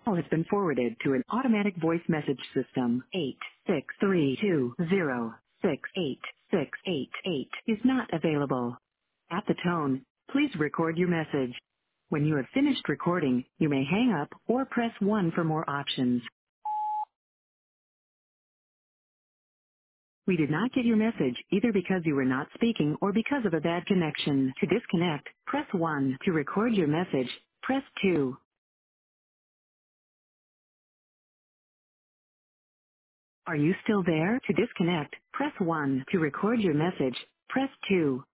call has been forwarded to an automatic voice message system. 86320686888 is not available. At the tone, please record your message. When you have finished recording, you may hang up or press 1 for more options. We did not get your message either because you were not speaking or because of a bad connection. To disconnect, press 1. To record your message, press 2. Are you still there? To disconnect, press 1. To record your message, press 2.